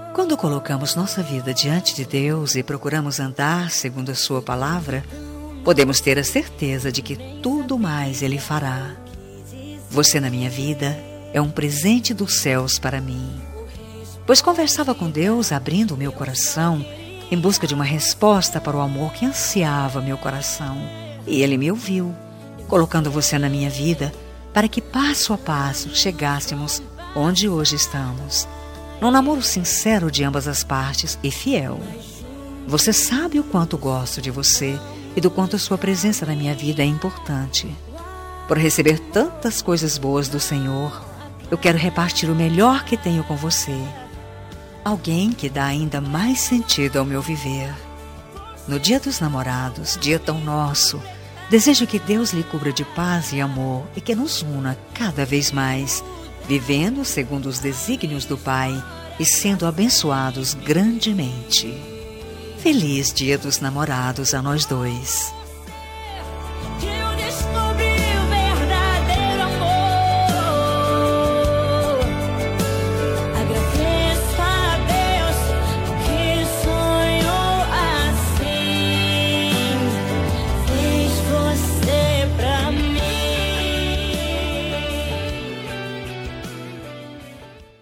Quando colocamos nossa vida diante de Deus e procuramos andar segundo a sua palavra, podemos ter a certeza de que tudo mais Ele fará. Você na minha vida é um presente dos céus para mim. Pois conversava com Deus, abrindo o meu coração, em busca de uma resposta para o amor que ansiava meu coração. E Ele me ouviu, colocando você na minha vida, para que passo a passo chegássemos onde hoje estamos, num namoro sincero de ambas as partes e fiel. Você sabe o quanto gosto de você e do quanto a sua presença na minha vida é importante. Por receber tantas coisas boas do Senhor, eu quero repartir o melhor que tenho com você. Alguém que dá ainda mais sentido ao meu viver. No Dia dos Namorados, dia tão nosso, desejo que Deus lhe cubra de paz e amor e que nos una cada vez mais, vivendo segundo os desígnios do Pai e sendo abençoados grandemente. Feliz Dia dos Namorados a nós dois.